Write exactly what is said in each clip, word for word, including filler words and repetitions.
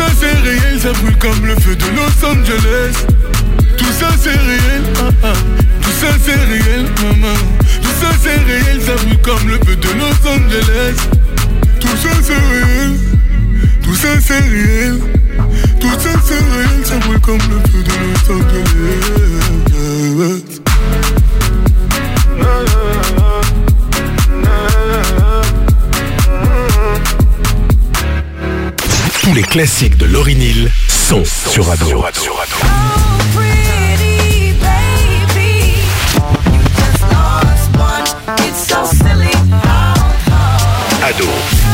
ça c'est réel, ça brûle comme le feu de Los Angeles. Tout ça c'est réel, ah, ah. Tout ça c'est réel, maman. Tout ça c'est réel, ça brûle comme le feu de Los Angeles. Tout ça c'est réel, tout ça c'est réel. Tout ça c'est réel, ça brûle comme le feu de Los Angeles. Tous les classiques de Lauryn Hill sont sur Ado. Sur Ado. Sur Ado. Ado.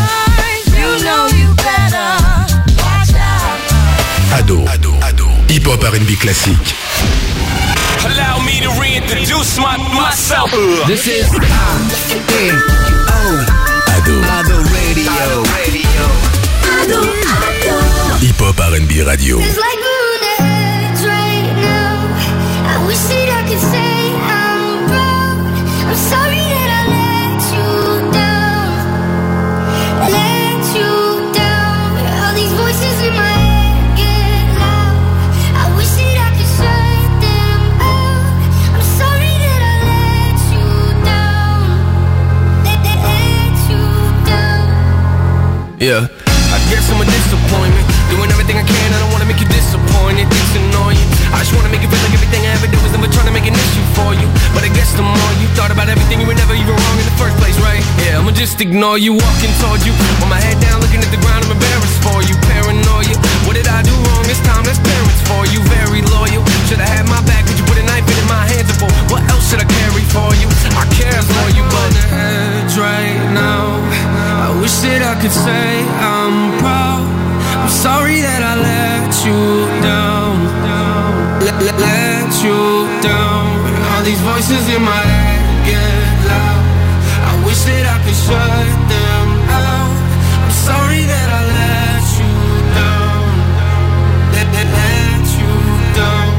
Ado. Ado. Ado. Hip-hop R and B classique. Allow me to reintroduce my, myself. This is Ado. Ado. Ado Radio. Ado, Ado. Hip-hop R and B radio. It's like we're on the edge right now. I wish that I could say I'm proud. I'm sorry that I let you down. Let you down. All these voices in my head get loud. I wish that I could shut them out. I'm sorry that I let you down. Let, let, let you down. Yeah. I guess I'm a disappointment. Doing everything I can, I don't wanna make you disappointed. It's annoying. I just wanna make you feel like everything I ever did was never trying to make an issue for you. But I guess the more you thought about everything, you were never even wrong in the first place, right? Yeah, I'ma just ignore you, walking towards you, with my head down, looking at the ground. I'm embarrassed for you, paranoia. What did I do wrong this time? That's parents for you, very loyal. Should've had my back, but you put a knife in my hands before. What else should I carry for you? I care for you, but on the edge right now. I wish that I could say I'm proud. I'm sorry that I let you down. Let, let, let you down. All these voices in my head get loud. I wish that I could shut them out. I'm sorry that I let you down. Let, let, let you down.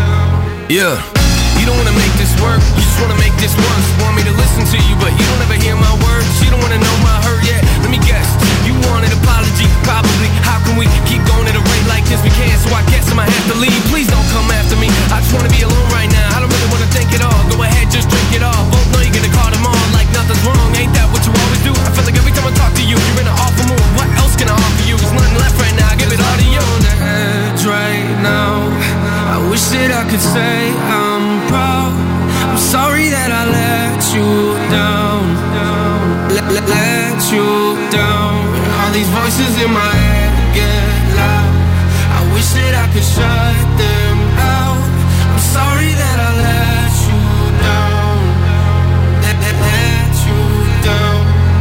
Yeah. You don't wanna make this work, you just wanna make this worse. Want me to listen to you, but you don't ever hear my words. You don't wanna know my hurt yet. Let me guess, you want an apology, probably. How can we keep going at a rate like this? We can't, so I guess I might have to leave. Please don't come after me. I just wanna be alone right now. I don't really wanna think it all. Go ahead, just drink it all. Both know you're gonna call them on like nothing's wrong. Ain't that what you always do? I feel like every time I talk to you, you're in an awful mood. What else can I offer you? There's nothing left right now. I give it all to you. On the edge right now. I wish that I could say I'm proud. I'm sorry that I let you down. Let, let, let you down. All these voices in my head get loud. I wish that I could shut them out. I'm sorry that I let you down. Let, let, let you down.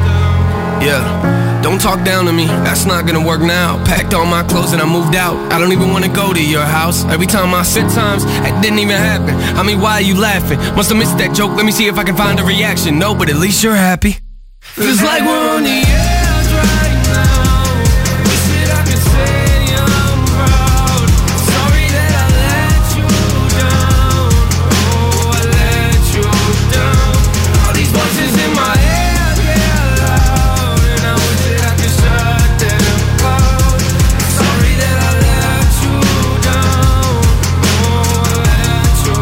Yeah. Don't talk down to me, that's not gonna work now. Packed all my clothes and I moved out. I don't even wanna go to your house. Every time I said times, that didn't even happen. I mean, why are you laughing? Must have missed that joke, let me see if I can find a reaction. No, but at least you're happy. Feels like we're on the edge right now. Wish that I could say I'm proud. Sorry that I let you down. Oh, I let you down. All these voices in my head get loud, and I wish that I could shut them out. Sorry that I let you down. Oh, I let you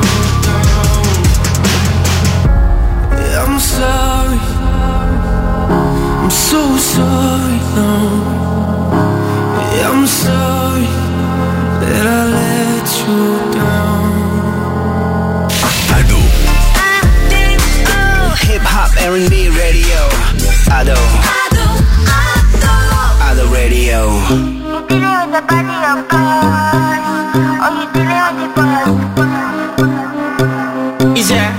down. Yeah, I'm sorry. I'm so sorry now. Yeah, I'm sorry that I let you down. Ado. Hip hop R and B radio. Ado. Ado, Ado. Ado radio. You dealing with the body of God, or you dealing with the body? Is that?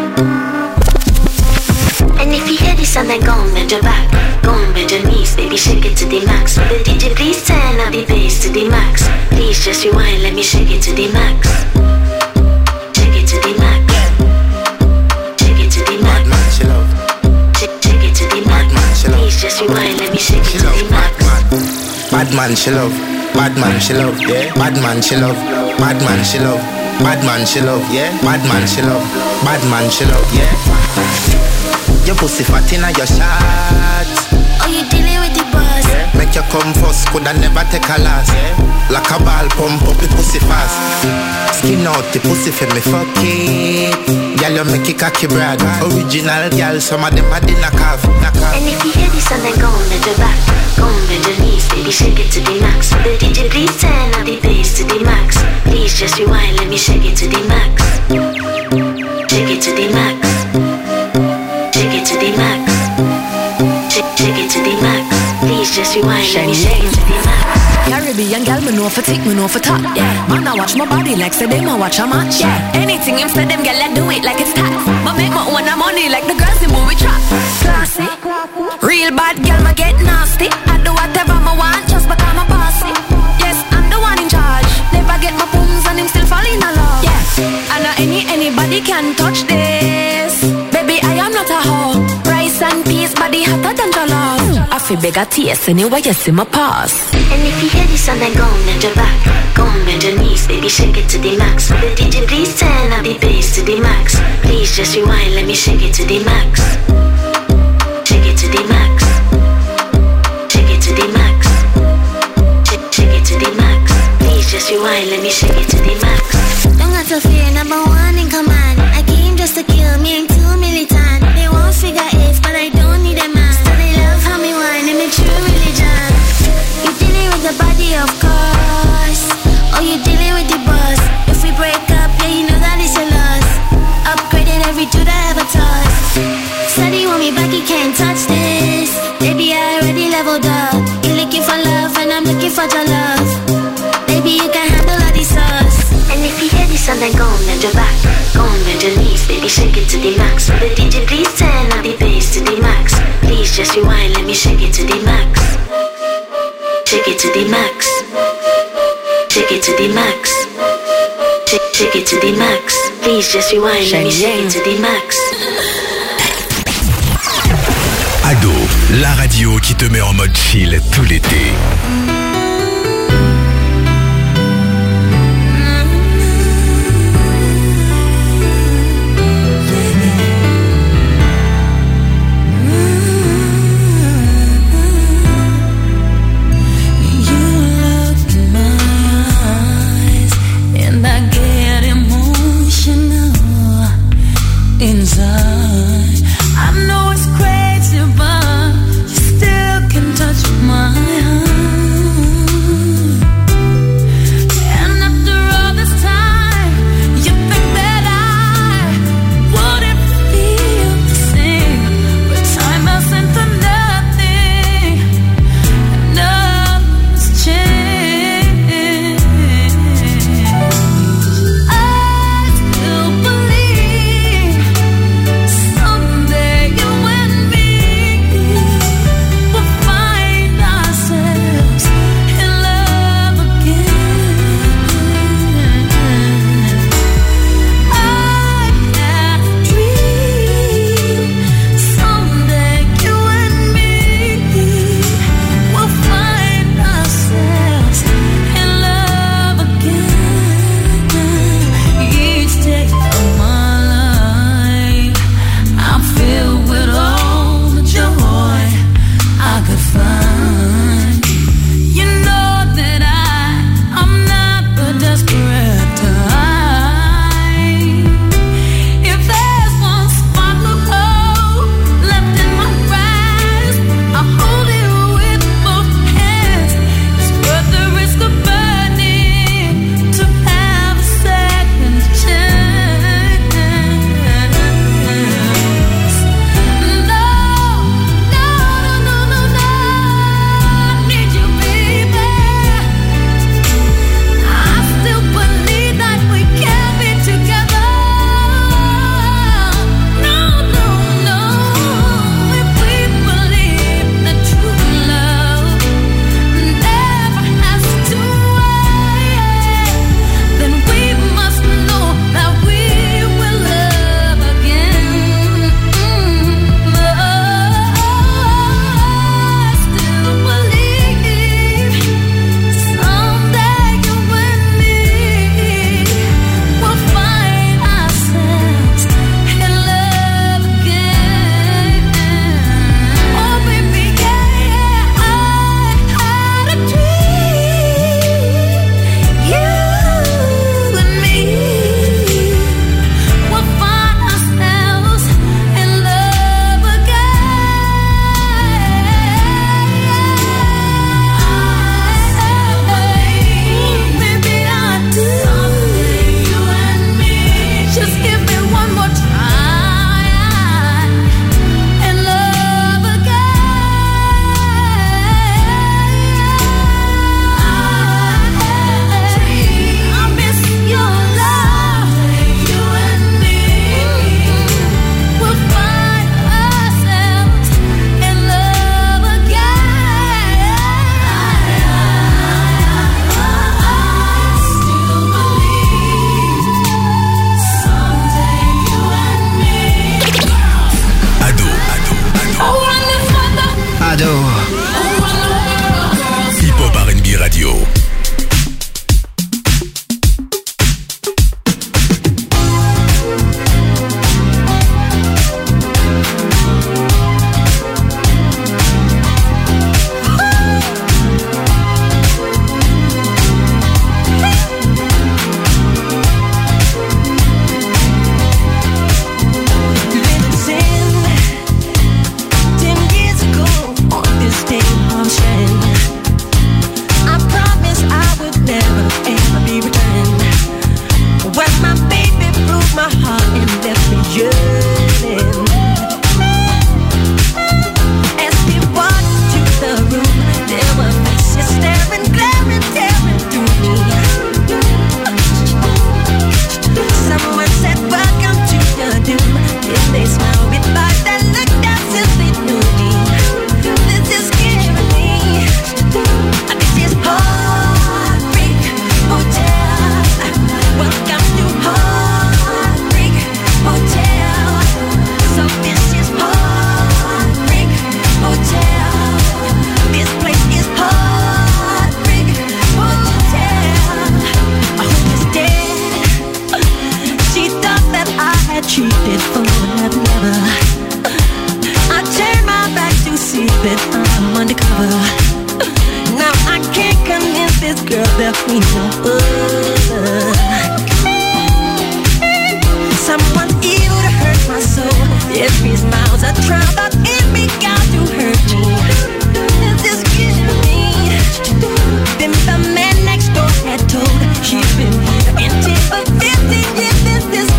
And if you hear this sound, then go and bend your back. Go and bend your knees, baby, shake it to the max. Will the D J please turn up the bass to the max? Please just rewind, let me shake it to the max. Shake it to the max. Shake it to the max. Shake, shake it to the max. Please just rewind, let me shake it to the max. Bad man, she love. Bad man, she love. Yeah. Bad man, she love. Bad man, she love. Bad man, she love. Yeah. Bad man, she love. Bad man, she love. Yeah. Your pussy fat inna your shot. Oh, you dealing with the boss? Yeah. Make make you come first, coulda never take a loss. Like a ball pump up the pussy fast. Skin out the pussy for me fuck it. Girl you make it cocky brag. Original girl, some of them are the knock off. And if you hear this and then go on the back, go on the knees, baby shake it to the max. The D J please turn up the bass to the max. Please just rewind, let me shake it to the max. Shake it to the max. Shake it to the max. Shake, shake it to the max. Please just rewind, let me shake it to the max. Caribbean girl, me know for tick, me know for top. Yeah, man, I watch my body like say them I watch a match. Yeah, anything him say them girl, I do it like it's tax. But make my own money like the girls in movie trap. Classy, real bad girl, me get nasty. I do whatever I want just because I'm bossy. Yes, I'm the one in charge. Never get my booms and him still fall in love. Yeah, I know any anybody can touch this. Baby, I am not a hoe. Rice and peas, body hotter than jollof. I feel bigger taste anyway, you see my pass. And if you hear this and then go on bend your back, go on bend your knees, baby shake it to the max. The D J please turn up the bass to the max. Please just rewind, let me shake it to the max. Shake it to the max. Shake it to the max. Shake, shake it to the max. Please just rewind, let me shake it to the max. Don't got to fear, number one in command. I came just to kill me, ain't too militant. They won't figure it, but I don't need a man. So they love how me whine, and me true religion. You dealing with the body, of course. Oh, you dealing with the boss. If we break up, yeah, you know that it's a loss. Upgraded every dude I ever touched. Said he want me back, he can't touch this. Baby, I already leveled up. You're looking for love, and I'm looking for your love. Baby, you can handle all these sauce. And if you hear this and then go on bend your back, go on bend your knees, baby shake it to the max. The D J please turn up the bass to the max. Please just rewind, let me shake it to the max. Shake it to the max. Shake it to the max. Shake, shake it to the max. Please just rewind, let me shake it to the max. Ado, la radio qui te met en mode chill tout l'été. Inside, I know it's crazy, but you still can touch my heart. between us. Someone evil to hurt my soul. Every smile's a trial, but every God to hurt me. This gives me. Then the man next door had told she'd been in jail for fifteen years. This is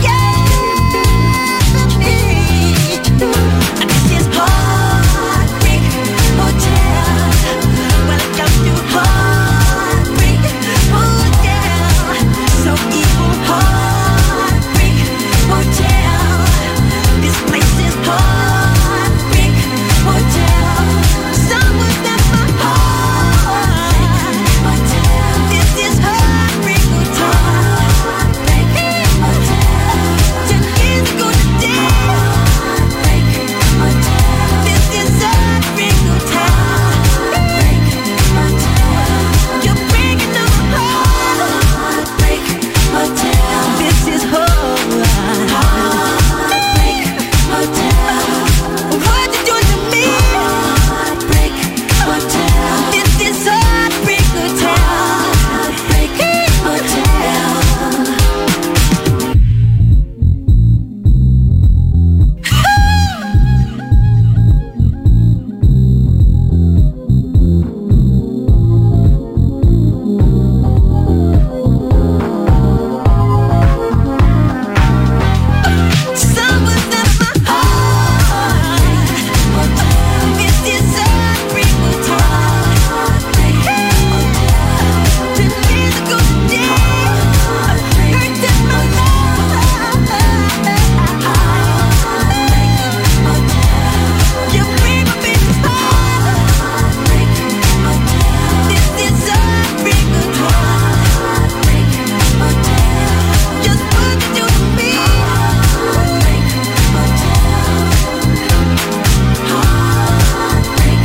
this is Heartbreak Hotel. Welcome to Heartbreak Hotel. So evil, Heartbreak Hotel. This place is Heartbreak Hotel. Someone's never Heartbreak Hotel. This is Heartbreak Hotel. Heartbreak Hotel. Ten years ago today. Heartbreak Hotel. This is Heartbreak Hotel. Heartbreak Hotel. You're breaking up my heart. Heartbreak Hotel. This is Heartbreak Hotel. What you doing to me? Heartbreak Hotel. This is Heartbreak Hotel. Heartbreak Hotel. Someone's never Heartbreak Hotel. This is Heartbreak Hotel. Heartbreak Hotel. Ten years ago today. Hurt in my love. Heartbreak Hotel. You break my baby's heart. Heartbreak Hotel. This is Heartbreak Hotel. Heartbreak Hotel. Just what you do to me. Heartbreak Hotel. Heartbreak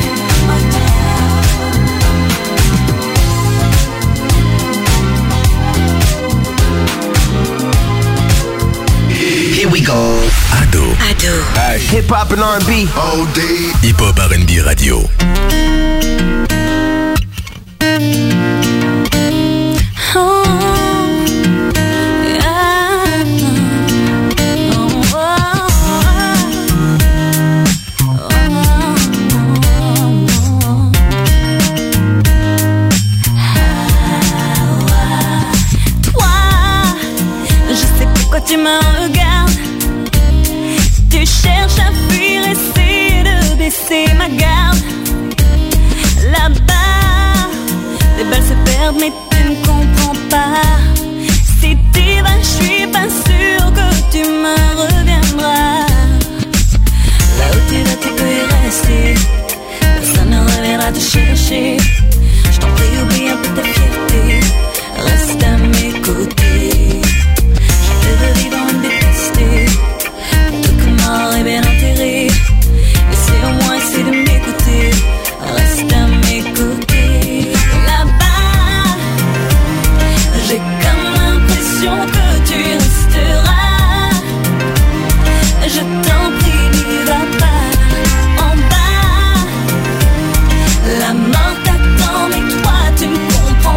Here we go. Ado, Ado. Hip hop and R and B. All day. Hip Hop R and B Radio. Toi, je sais pourquoi tu me regardes. Tu cherches à fuir, essayer de baisser ma garde. Là-bas, les balles se perdent, mais tu ne comprends pas. Si tu vas, je suis pas sûre que tu me reviendras. Là où tu vas, tu peux y rester. Personne ne reviendra te chercher. Je t'en prie, oublie un peu ta fierté. Reste à mes côtés. Je te veux vivant et détester. Pour tout que mort et bien enterré. Essaie au moins, essaie de m'écouter. Reste à mes côtés. Là-bas, j'ai comme l'impression que tu resteras. Je t'en prie, n'y va pas. En bas, la mort t'attend, mais toi tu ne comprends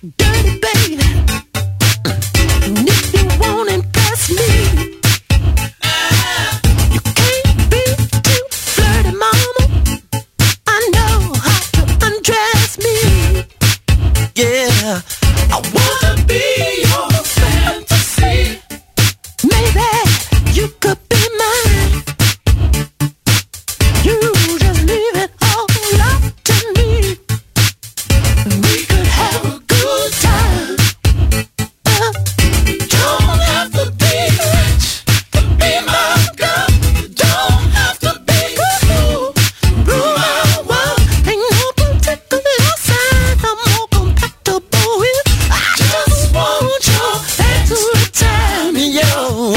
dirty, baby. And if you won't impress me, you can't be too flirty, mama. I know how to undress me. Yeah, I wanna be your fantasy. Maybe you could be mine. You just leave it all up to me. We could have a good time. Uh, don't have to be rich to be my girl. You don't have to be cool. Rule my world. Ain't no particular sign I'm more compatible with. I just want your every time, yo.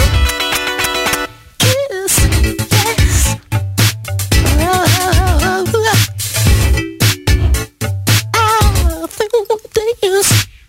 Kiss, yes. Oh, I think we'll dance.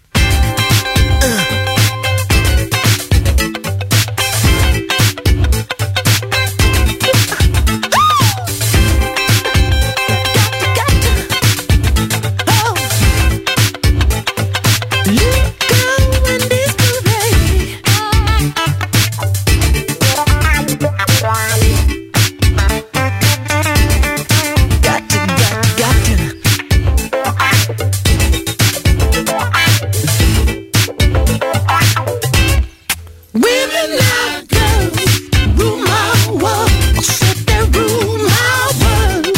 Women now, girls, rule my world. I said they rule my world.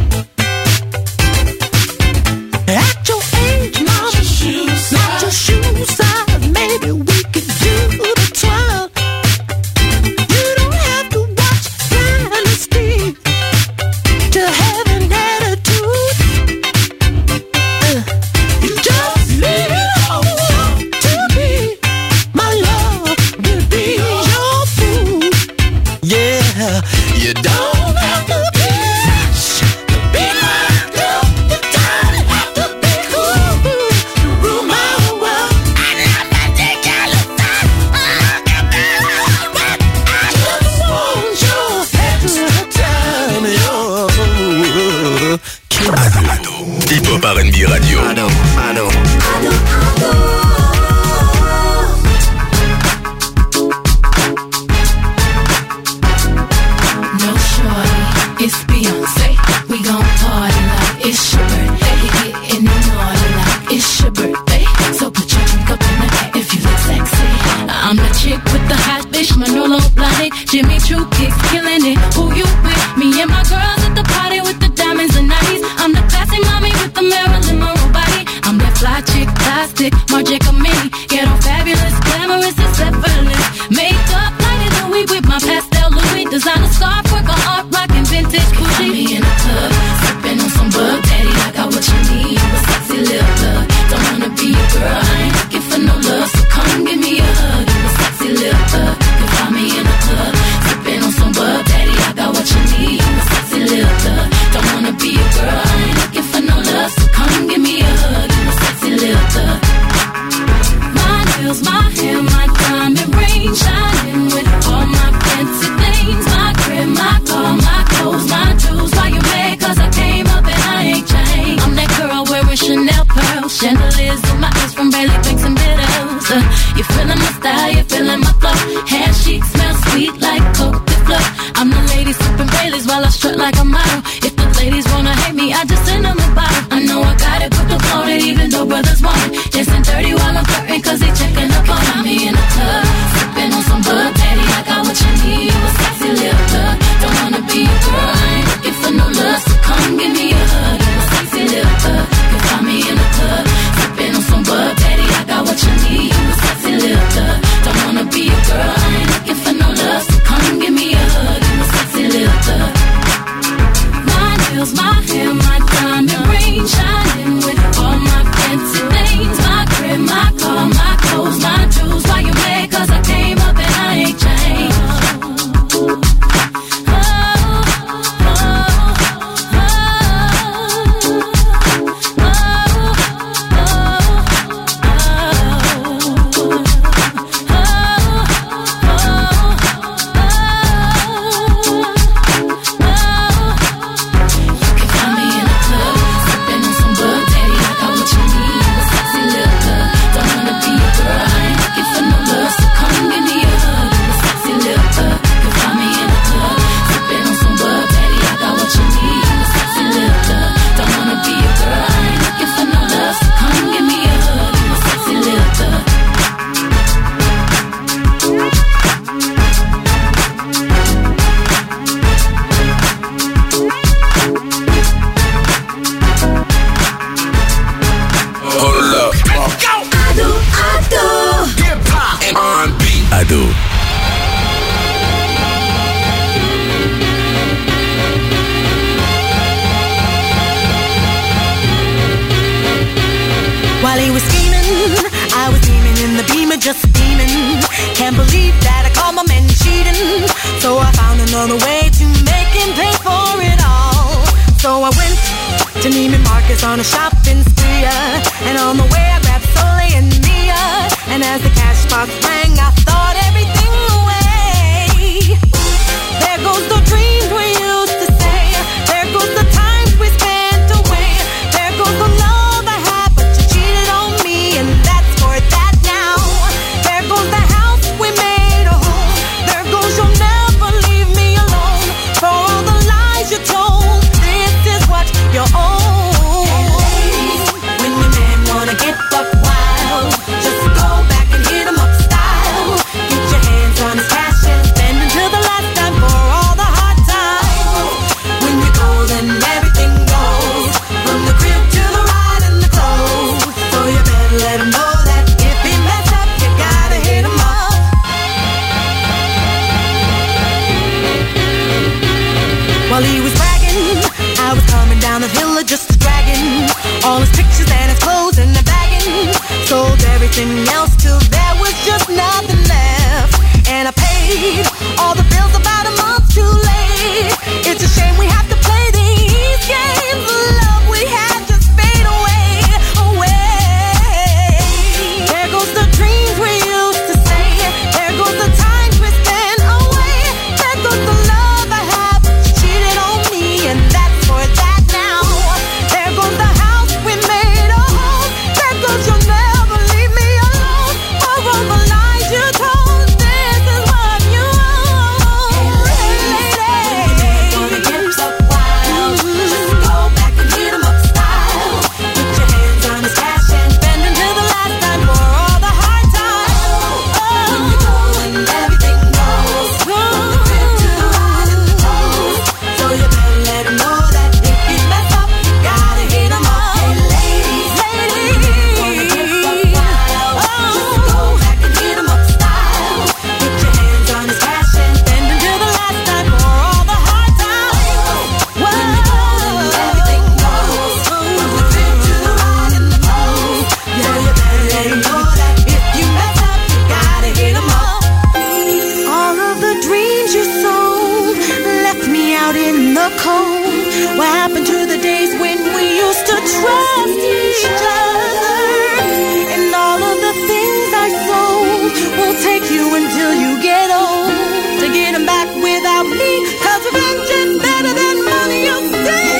At your age, mama, not your shoe size. Maybe we could do the twirl. You don't have to watch Dynasty to have an attitude. Uh, you just leave it all up to me. My love will be your food. Yeah, you don't have to be rich to be my girl. You don't have to be cool to rule my world. And I'm not taking your time. I just want your extra time, yo. Ado, Hip-Hop R and B Radio. Ado, Ado. No shorty, it's Beyonce. We gon' party like it's your birthday. You getting it naughty like it's your birthday. So put your drink up in the air if you look sexy. I'm the chick with the hot bitch, Manolo Blahnik, Jimmy Choo kicks, killing it. Who you with? Me and my girls at the party with the diamonds and nineties. I'm the classy mommy with the Marilyn Monroe body. I'm that fly chick, plastic, Margica Mini. Ghetto fabulous, glamorous, it's effortless. Makeup lighter than we with my pastel Louis. Designer scarf, work on art, rockin' vintage Gucci. Me in the club, sippin' on some bug. Daddy, I got what you need, you a sexy little thug. Don't wanna be a girl, I ain't looking for no love. So come give me a hug, you a sexy little thug. You find me in the club, sippin' on some bug. Daddy, I got what you need, you a sexy little thug. Don't wanna be a girl, I ain't looking for no love. So come give me a hug, you a sexy little thug. My nails, my hair, my diamond ring, shining with all my fancy things. My crib, my car, my clothes, my jewels. Why you mad? Cause I came up and I ain't changed. I'm that girl wearing Chanel pearls, chandeliers in my eyes from Bailey Banks and Biddles. Uh, you feeling my style, you feeling my flow. Hair chic, smell sweet like Coke de Fleur. I'm the lady sipping Baileys while I strut like a model. If the ladies wanna hate me, I just send them a bottle. I know I got it, put the phone in even though brothers want it. Dancing dirty while I'm flirting cause they checking up on me in the club. Sipping on some bud, daddy, I got what you need. You a sexy little thug. Don't wanna be a girl, I ain't looking for no love. So come give me a hug. You a sexy little thug. You find me in the club. Sipping on some bud, daddy, I got what you need. You a sexy little thug. Don't wanna be a girl, I ain't looking for no love. So come give me a hug. You a sexy little thug. My nails, my hair, my diamond ring, shining with all my fancy things. just steaming. Can't believe that I caught my man cheating. So I found another way to make him pay for it all. So I went to Neiman Marcus on a shopping spree, uh, and on the way I grabbed Soleil and Mia. And as the cash box rang, I thought everything away. There goes the dreams we used to say. There goes the times we spent away. There goes the love I had, but you cheated on me, and that's for that now. There goes the house we made a home. There goes you'll never leave me alone. For all the lies you told, this is what you own. When your man wanna get buck wild, just go back and hit him up style. Get your hands on his cash and spend until the last time for all the hard times. When you go, then everything goes, from the crib to the ride and the clothes. So you better let him know that if he mess up, you gotta hit him up. While he was bragging, I was coming down the hill just a dragging all his pictures and his clothes in the bagging. Sold everything else till there was just nothing left, and I paid all the bills about a month too late. It's a shame we have to play these games. The love we had just fade away, away. There goes the dreams we used to say. There goes the times we spent away. There goes the love I had, but you cheated on me, and that's for that now. There goes the house we made a home. There goes you'll never leave me alone. For all the lies you told, this is what you own. Hey, lady, wanna get buck wild, just go back and hit him up style. Get your hands on his cash and spend until the last time for all the hard times. When you go and everything goes, from the crib to the ride and the clothes. So you better let him know that if he mess up, you gotta hit him up. Hey, ladies, ladies, wanna get buck wild, just go back and hit him up style. Get your hands on his cash and spend until the last time for all the hard times. When you go and everything goes, from the crib to the ride and the clothes. So you better let him know that if you mess up, you gotta hit him up. All of the dreams you sold left me out in the cold. What happened to the days when we used to trust each other? And all of the things I sold will take you until you get old to get them back without me. 'Cause revenge is better than money, you say.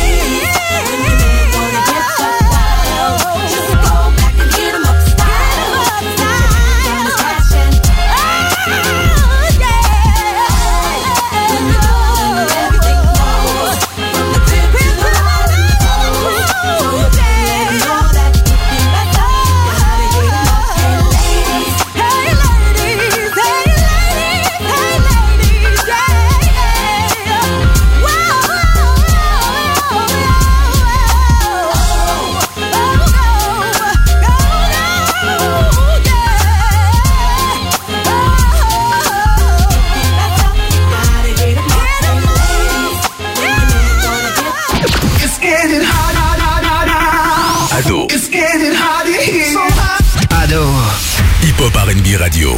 Wanna get buck wild, just go back and hit him up style. Get your hands on his cash and oh, yeah. When you go and everything goes, from the crib to the ride and the clothes. So you better let him know that if he mess up, you gotta hit him up. Hey ladies, hey ladies, hey ladies, hey ladies, yeah, yeah. Whoa, whoa, whoa, It's getting hot, hot, hot, hot, hot. Ado, It's getting hot in here. So hot. Ado. Hip Hop R and B Radio.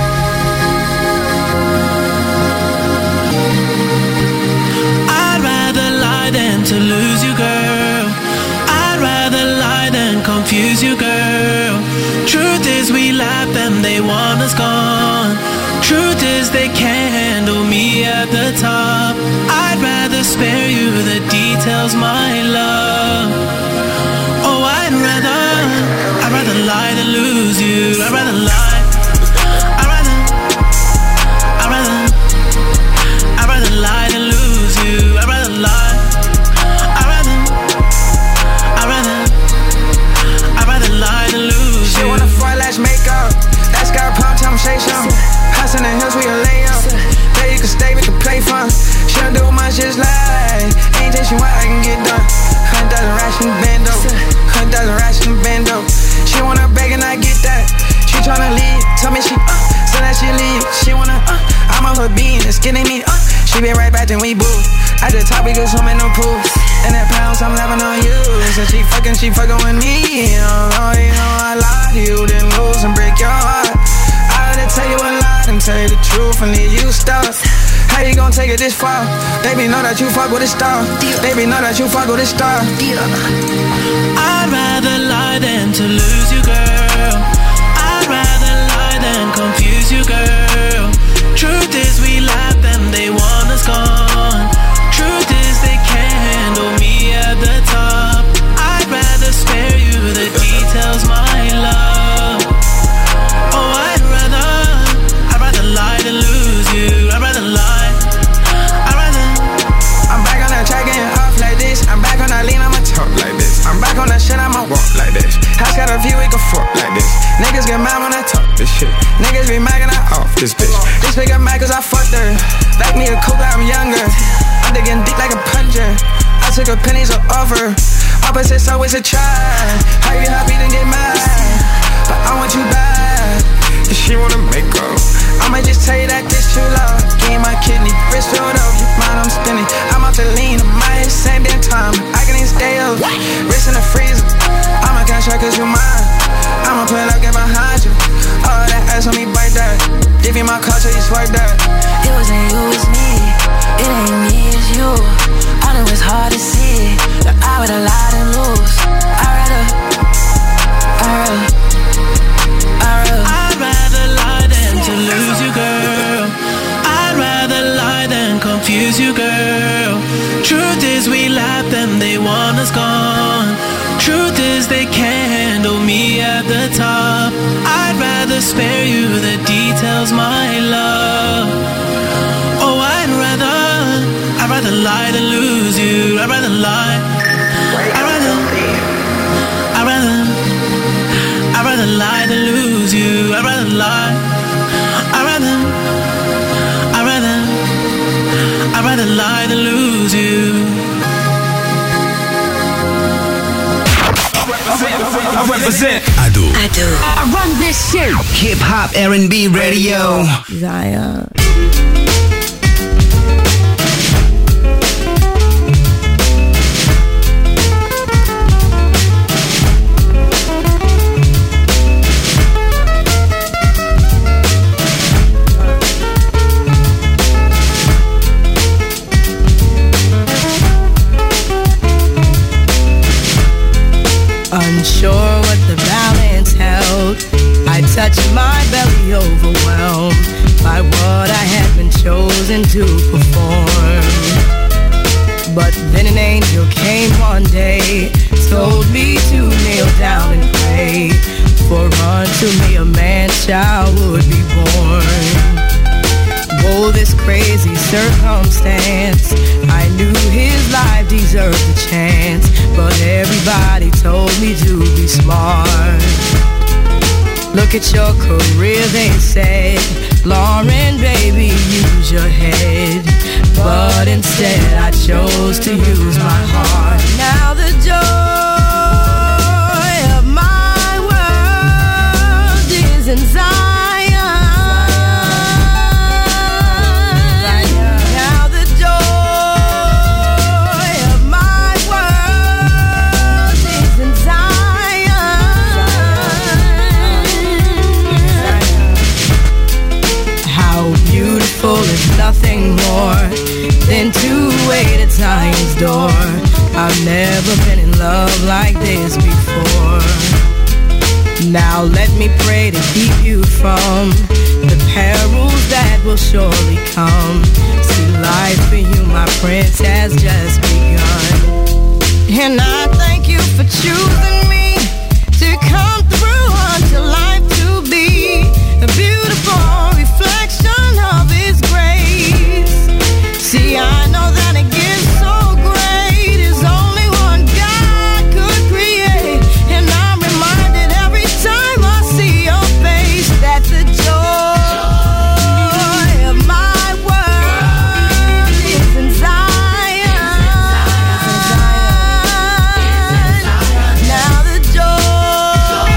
I'd rather lie than to lose you, girl. I'd rather lie than confuse you, girl. Truth is we laugh and they want us gone. Truth is they can't handle me at the top. I'd rather spare you the details, my love. Oh, I'd rather, I'd rather lie than lose you. I'd rather lie. I'd rather, I'd rather, I'd rather lie than lose you. I'd rather lie. I'd rather, I'd rather, I'd rather lie than lose She you. wanna fry lash makeup. That's got pump, tell me say something. House in the hills, we a layup. There you can stay, we can play fun. She don't do much, just like anything she want, I can get done. Hundred thousand racks in the bando. Hundred thousand racks in the bando. She wanna beg and I get that. She tryna leave, tell me she uh, so that she leave. She wanna uh, I'm on her being, it's getting me uh. She been right back, then we boo. At the top, we go swim in the pool. And that pounds, I'm laughing on you. So she fucking, she fucking with me. You know, you know I lie to you, then lose and break your heart. say the truth and then you stop. How you gon' take it this far? Baby, know that you fuck with a star. Baby, know that you fuck with a star. I'd rather lie than to lose you, girl. I'd rather lie than confuse you, girl. Truth is we laugh and they want us gone. Truth is they can't handle me at the top. I'd rather spare you the details, my love. Oh, I'd rather, I'd rather lie than lose you. I'd rather lie, I'd rather. I'm back on that track getting off like this. I'm back on that lean, I'ma talk like this. I'm back on that shit, I'ma walk like this. House got a view, we can fuck like this. Niggas get mad when I talk this shit. Niggas be mad and I off this bitch. This bitch get mad cause I fucked her. Like me a cougar, I'm younger. I'm digging deep like a plunger. I took her pennies of offer. Opposites always a try. How you happy then get mad? But I want you back. If she wanna make up, I might just tell you that this too loud. Give my kidney, wrist filled up, your mind I'm spinning. I'm out to lean, I'm my head same damn time. I can even stay up, wrist in the freezer. I'ma cash out cause you mine. I'ma pull up, get behind you. All that ass on me, bite that. Give you my culture, you swipe that. It wasn't you, it's me. It ain't me, it's you. I know it's hard to see that I would've lied and lose. I'd rather, I'd rather, I'd rather. I'd rather lie than to lose you, girl. I'd rather lie than confuse you, girl. Truth is we laugh and they want us gone. Truth is they can't handle me at the top. I'd rather spare you the details, my love. Oh, I'd rather, I'd rather lie than lose you. I'd rather lie. I'd rather, I'd rather, I'd rather lie than lose you. I'd rather lie. I'd rather, I'd rather, I'd rather lie than lose you. I represent Ado. Ado. I run this shit. Hip Hop R and B Radio. Zion. Unsure what the balance held, I touched my belly overwhelmed by what I had been chosen to perform. But then an angel came one day, told me to kneel down and pray, for unto me a man's child would be born. Oh, this crazy circumstance, I knew his life deserved a chance, but everybody told me to be smart. Look at your career, they said, Lauren, baby, use your head. But instead I chose to use my heart. Now the joy of my world is in Zion. Is nothing more than to wait at Zion's door. I've never been in love like this before. Now let me pray to keep you from the perils that will surely come. See, life for you, my prince, has just begun. And I thank you for choosing me to come through unto life to be a beautiful reflection of His grace. See, I know that a gift so great is only one God could create. And I'm reminded every time I see your face that the joy of my world is in Zion. Now the joy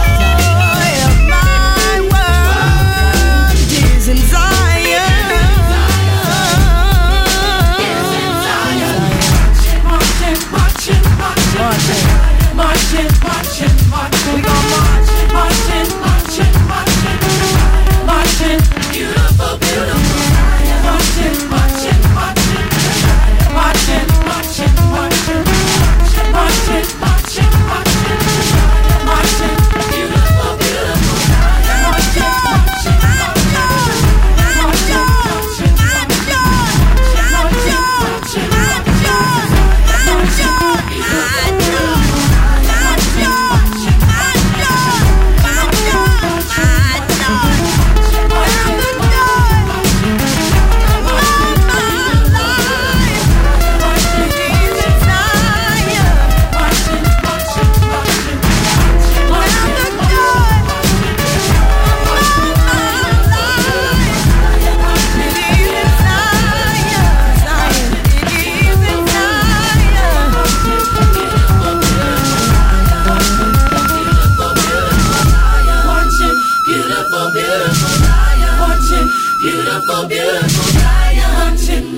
beautiful, beautiful Brian.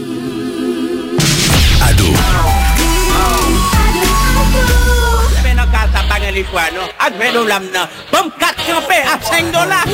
Ado. Menos carta para el iguano. Almedo lamna. Bom kat café a cinq dollars.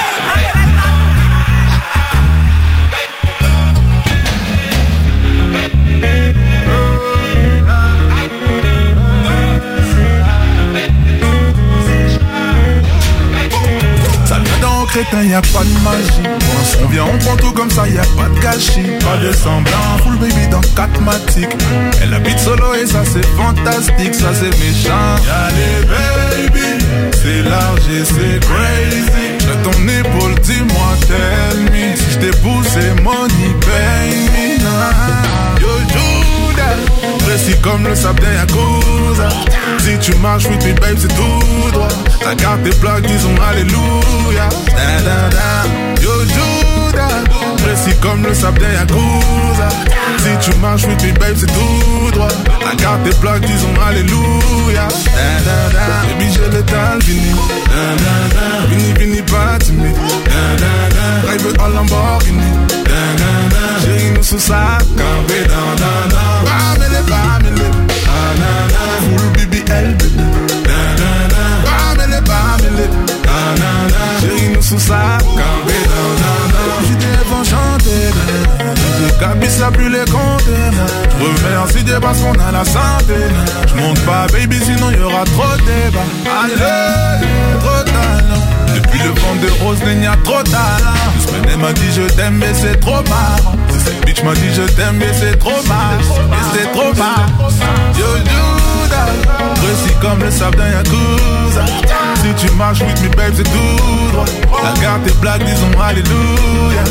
Ça vient dans crétin, y'a pas de magie. On vient, on prend tout comme ça, y'a pas de gâchis. Pas de semblant, full baby dans quatre matiques. Elle habite solo et ça c'est fantastique, ça c'est méchant. Y'a les baby, c'est large et c'est crazy. De ton épaule, dis-moi, tell me. Si je t'ai poussé, money, pay me. Nah. Yo, Judas, précis comme le sable d'un Yakuza. Si tu marches with me, babe, c'est tout droit. La carte des plaques, disons alléluia. Da, da, da. Yo, Judas, précis comme le sable d'un Yakuza. Si tu marches with me, babe, c'est tout droit. La carte des plaques, disons alléluia. Da, da, da. Baby, j'ai le temps, vini. Da, da, da. Vini, vini, pas timide. Da, da, da. Drive en Lamborghini. Da, da, da. Chérie, nous sous ça, campé, da, da, da. Bamele, bamele. Da, da, da. Full B B L, baby. Da, da, da. Bamele, bamele. Da, da, da. Chérie, nous sous ça, campé, da, da, da. J'étais vent chanter, da, da, da. Le cabis a plus les compter, da. Remercie Dieu parce qu'on a la santé. J'monte pas, baby, sinon y'aura trop de débat. Allez, trop de talent. Depuis le vent de rose, il y a trop de talent. Semaine m'a dit je t'aime, mais c'est trop marrant. Cette bitch m'a dit je t'aime, mais c'est trop marrant. Et c'est trop marrant. Yo, Judas, précis comme le sable d'un Yakuza. Si tu marches with me, babe, c'est tout droit. La garde tes blagues, disons alléluia.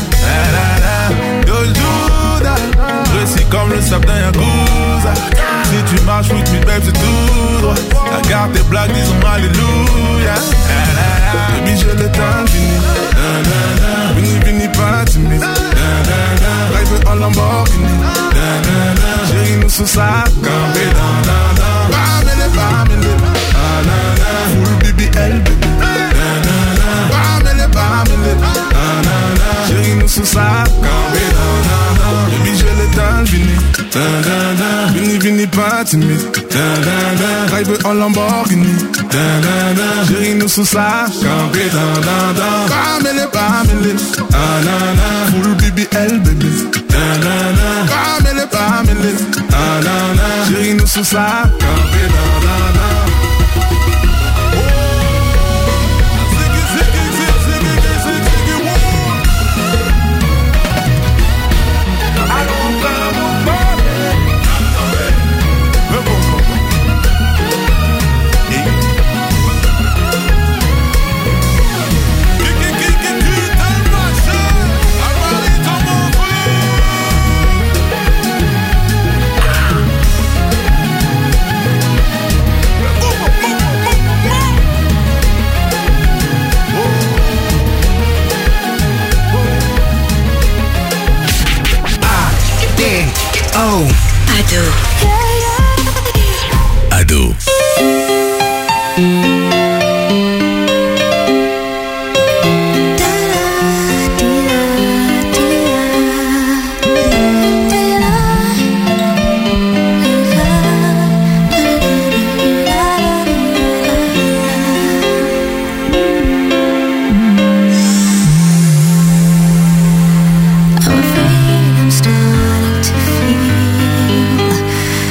Yo, Judas, précis comme le sable d'un Yakuza. Si tu marches with me, babe, c'est tout droit. La garde tes blagues, disons alléluia. Baby, j'ai le temps fini. Vini, vini, pas timide. Drive en Lamborghini. Chérie, nous sous ça, campé, da, da, da. Bamele, bamele. Da, da, da. Full B B L, baby. Da, da, da. Bamele, bamele. Da, da, da. Chérie, nous sous ça, campé, da, da, da. Baby, j'ai le temps fini. Da, da, da. Vini, vini, pas timide. Da, da, da. Drive en Lamborghini. Da, da, da. Chérie, nous sous ça, campé, da, da, da. Bamele, bamele. Da, da, da. Full B B L, baby. Da, da, da. Bamele, bamele. Da, da, da. Chérie, nous sous ça, campé, da, da, da. Oh, Ado. Ado. I'm afraid I'm starting to feel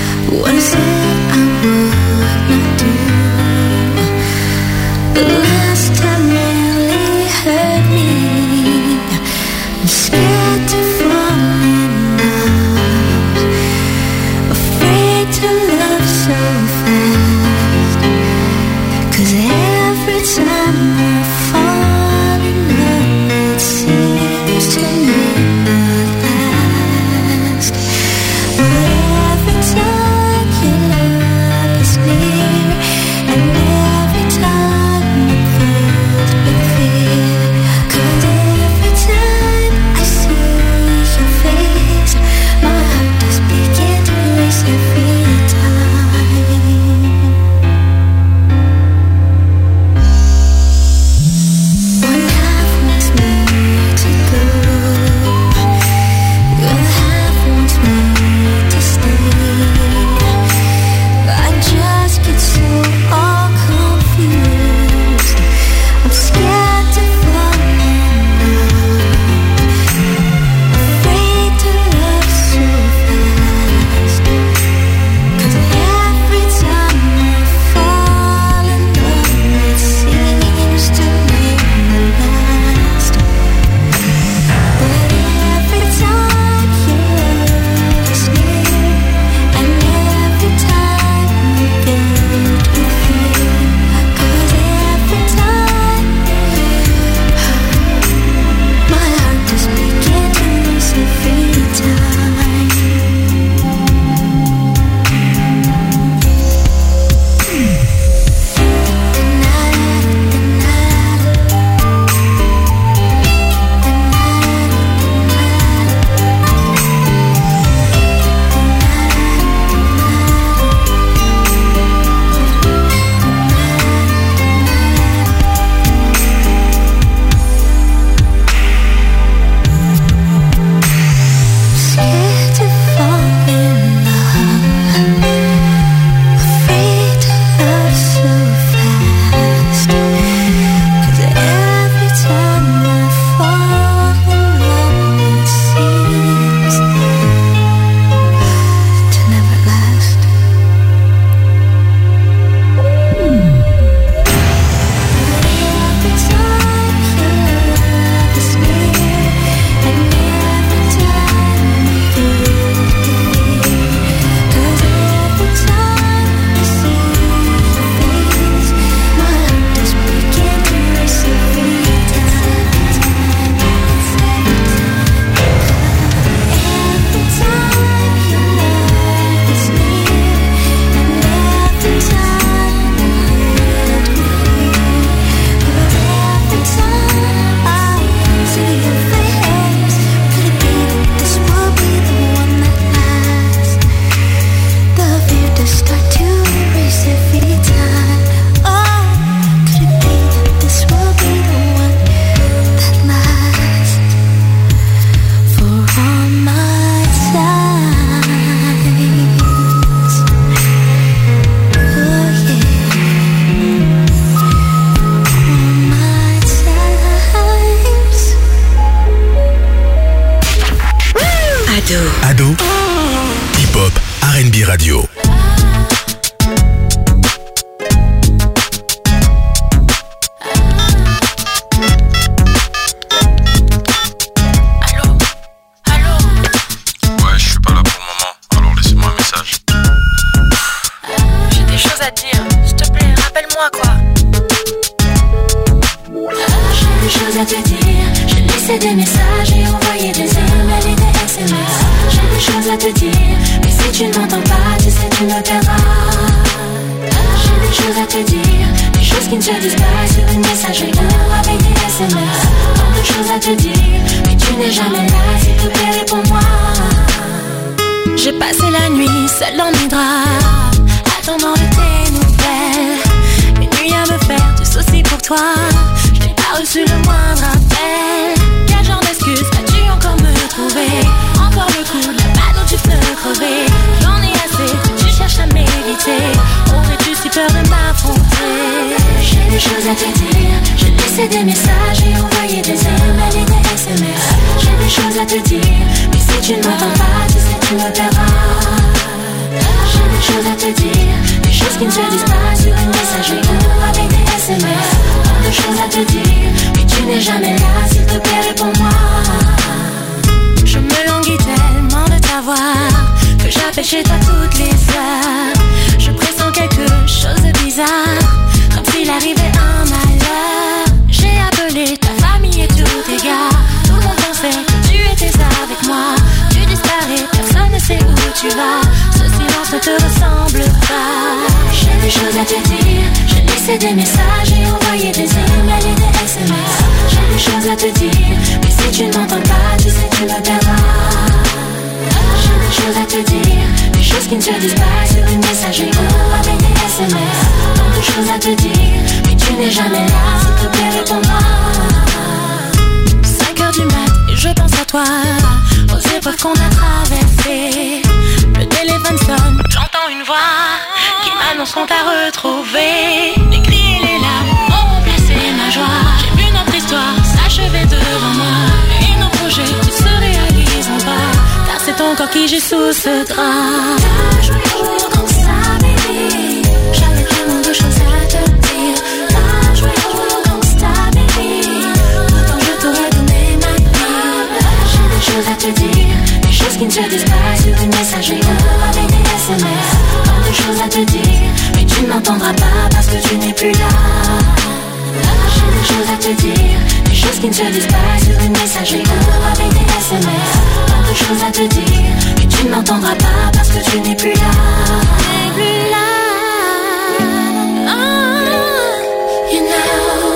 B Radio. À te dire, j'ai laissé des messages et envoyé des emails et des S M S. J'ai des choses à te dire, mais si tu ne m'entends pas, tu sais tu me perdras. J'ai des choses à te dire, des choses qui ne se disent pas sur une messagerie ou avec des S M S. Tant de choses à te dire, mais tu n'es jamais là, s'il te plaît réponds-moi. J'ai passé la nuit seule dans mes draps, attendant de tes nouvelles. Une nuit à me faire du souci pour toi, pas reçu le moindre appel. Quel genre d'excuse vas-tu encore me trouver? Encore le coup de la balle dont tu peux crever. J'en ai assez, tu cherches à m'éviter. Aurais-tu si peur de m'affronter? J'ai des choses à te dire, j'ai laissé des messages et envoyé des emails et des S M S. J'ai des choses à te dire, mais si tu ne m'entends pas, tu sais tu me perdras. J'ai des choses à te dire, des choses qui ne se disent pas sur une messagerie ou avec des S M S. Tant de choses à te dire, mais tu n'es jamais là, s'il te plaît réponds-moi. Je me languis tellement de t'avoir que j'appelle chez toi toutes les heures. Je pressens quelque chose de bizarre, comme s'il arrivait un malheur. J'ai appelé ta famille et tous tes gars. Tout le monde pensait que tu étais avec moi. Tu disparais, personne ne sait où tu vas. Ce silence ne te ressemble pas. J'ai des choses à te dire, j'ai laissé des messages et envoyé des emails et des S M S. J'ai des choses à te dire, mais si tu ne m'entends pas, tu sais tu me perdras. J'ai des choses à te dire, des choses qui ne se disent pas sur une messagerie ou avec des S M S. Tant de choses à te dire, mais tu n'es jamais là, s'il te plaît réponds-moi. cinq heures du mat et je pense à toi, aux épreuves qu'on a traversées. Le téléphone sonne, j'entends une voix qui m'annonce qu'on t'a retrouvé. Les cris et les larmes ont remplacé ma joie. J'ai vu notre histoire s'achever devant moi, et nos projets ne se réaliseront pas, car c'est ton corps qui gît sous ce drap. T'as joué au jour comme ça, baby. J'avais tellement de choses à te dire. T'as joué au jour comme ça, baby. Pourtant je t'aurais donné ma vie. J'ai des choses à te dire, des choses qui ne se disent pas sur une messagerie ou avec des S M S. Tant de choses à te dire, mais tu ne m'entendras pas parce que tu n'es plus là. J'ai des choses à te dire, des choses qui ne se disent pas sur une messagerie ou avec des S M S. Tant de choses à te dire, mais tu ne m'entendras pas parce que tu n'es plus là. T'es plus là. Oh, you know.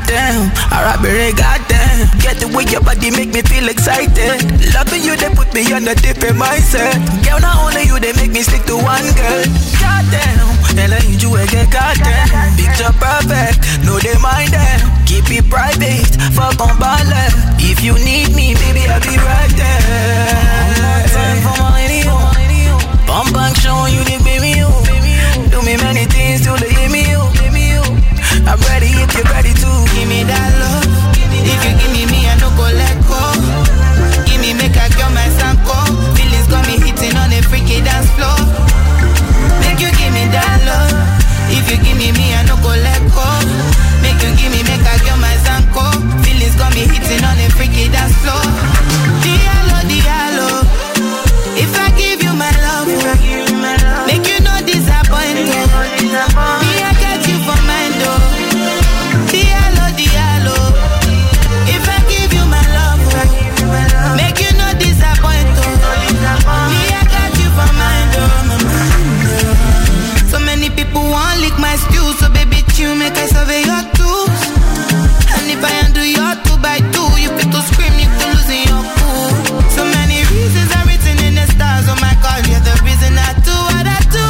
goddamn. Alright, baby, goddamn. Get the way your body make me feel excited. Loving you, they put me on a different mindset. Girl, not only you, they make me stick to one girl. Goddamn, hell, I need you again, goddamn. Picture perfect, no they mind them. Keep it private, fuck on ballet. If you need me, baby, I'll be right there. Time for my radio. Bump back, showing you the baby, you. Do me many things till they give me you. I'm ready if you're ready to. Give me that love. If you give me me, I no go let go. Give me make I girl my sanko. Feelings got me hitting on a freaky dance floor. Make you give me that love. If you give me me, I no go let go. Make you give me make I girl my sanko. Feelings got me hitting on a freaky dance floor. Diallo, diallo. If I give you my love, make you no disappoint me. Me, I got you for mine, though. Diallo, diallo. If I give you my love, make you no disappoint me. I got you for mine, though. So many people want lick my stew, so baby, you make I survey your tools. And if I undo your two by two, you fit to scream, you can lose in your cool. So many reasons are written in the stars. Oh my God, you're the reason I do what I do.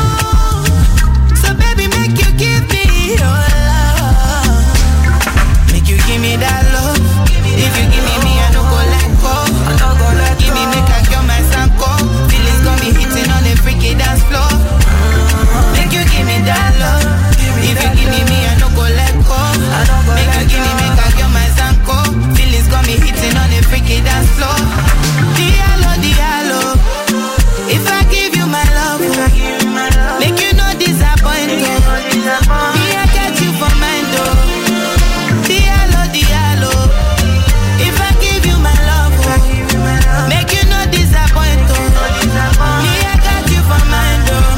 So baby, make you give me your love. Make you give me that love. If you give me me, I don't go let go. I don't go let give go. Me make I kill my sanko. Feelings got me hitting on the freaky dance floor. Make you give me that love. If you give me me, I don't go let go. I don't go make you give me make I kill my sanko. Feelings got me hitting on the freaky dance floor. Diallo, diallo. If I give you my love, make you no disappoint me. Me, I got you for mine, though. Diallo, diallo. If I give you my love, make you no disappoint me. Me, I got you for mine, though.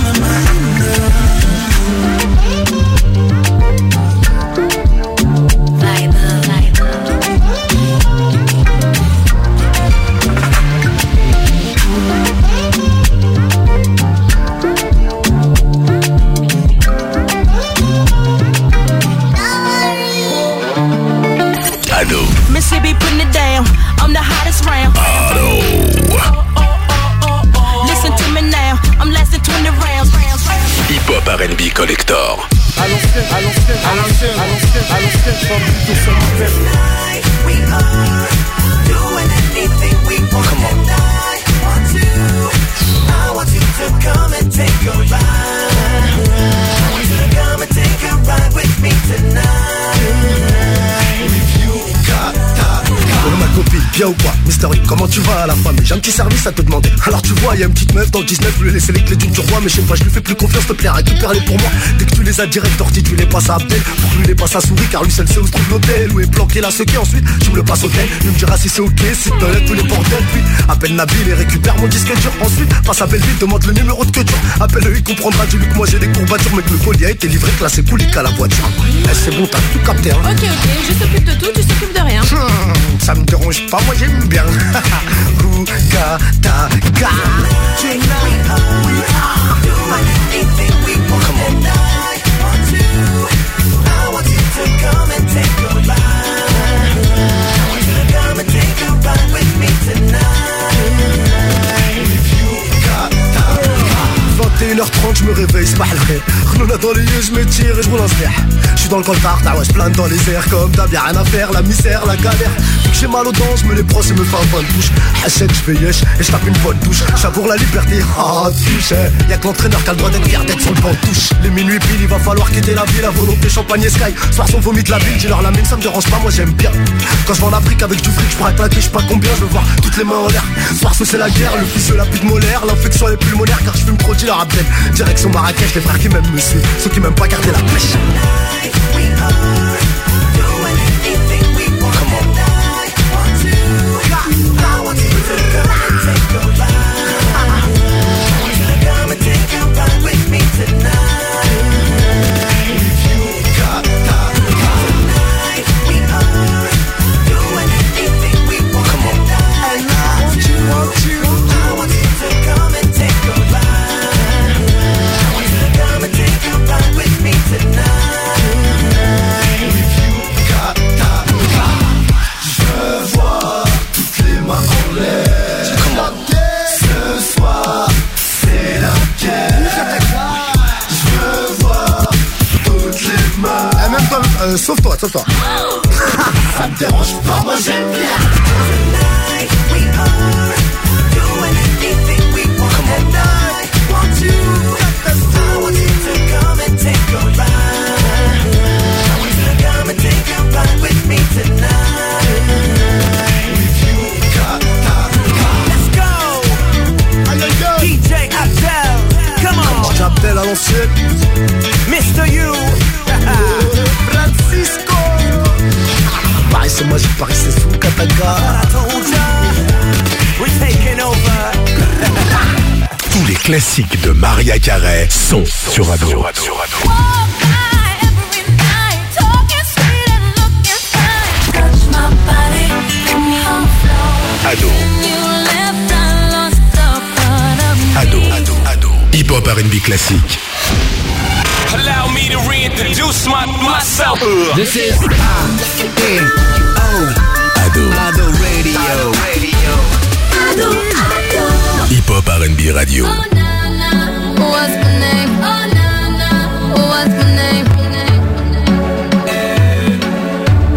Ado. Missy be putting it down. I'm the hottest round. Ado. Listen to me now. I'm lasting twenty rounds. Hip Hop R and B Collector. À l'ancienne, à l'ancienne, à l'ancienne, à l'ancienne, à l'ancienne, je suis plutôt ça me fait. We are doing anything we want. Come on. I want to. I want you to come and take a ride. I want you to come and take a ride with me tonight. Bon ma copine, bien ou quoi? Mystery, comment tu vas à la famille? J'ai un petit service à te demander. Alors tu vois, y'a une petite meuf dans le dix-neuf, je lui ai laissé les clés d'une du roi. Mais je sais pas, je lui fais plus confiance, s'il te plaît, récupère-les pour moi. Dès que tu les as direct orti, tu les passes à Abdel. Pour que lui les passe à souris, car lui seul sait où se trouve l'hôtel. Où est planqué la sequée, ensuite tu me le passes au tel. Il me dira si c'est ok, si te donne tous les bordels. Puis appelle Nabil et récupère mon disque dur. Ensuite passe à Belleville, demande le numéro de que dur. Appelle-le, il comprendra, dis-lui que moi j'ai des courbatures. Mais que le colis a été livré, que là c'est cool, il à la voiture. Eh, c'est bon, t'as tout capté, hein. Ok, ok, je s'occupe de tout, tu s'occupes de rien. Hmm, ça me dérange pas, moi j'aime bien. Rougata, ga. vingt et une heures trente, je me réveille, c'est pas le vrai. Renouna dans les yeux, je me tire et je roule un sler. Je suis dans le coltard, t'as ouais, je plane dans les airs. Comme d'hab, y'a rien à faire, la misère, la galère. Vu que j'ai mal aux dents, je me les brosse et me fais un bon de bouche. Hachette, je fais yesh et je tape une bonne douche. J'avoue la liberté, ah, touche. Y'a que l'entraîneur qui a le droit d'être fier d'être sur le banc de touche. Les minuit pile, il va falloir quitter la ville. La volonté, champagne et sky. Soir, son vomit de la ville, dis-leur la mine, ça me dérange pas, moi j'aime bien. Quand je vais en Afrique avec du fric, je pourrais claquer, je sais pas combien, je veux voir toutes les mains en l'air. Soir, c'est la guerre, le fils de la pute molaire. L'infection est pulmonaire car je fume trop, dis leur Abdel. Direction Marrakech, les frères qui m'aiment me suivent. Ceux qui m'aiment pas garder la pêche. Euh, sauve-toi, sauve-toi. Ça me dérange pas, moi j'aime bien. Tonight we are doing anything we want. Come on. And I want you, I want you to come and take a ride. I want you to come and take a ride with me tonight. With you, got, got, got. Let's go. Aïe, aïe, aïe. D J Abdel, come on. J'appelle à l'ancienne. Mister You. Francisco. Paris c'est magique, Paris c'est sous Kataka. Tous les classiques de Maria Carey sont sur Ado. Sur Ado. Ado. Ado. Ado. Ado. Hip-hop R and B classique. Allow me to reintroduce my, myself. This is A-D-O Ado. Ado Radio. Hip-hop R and B radio.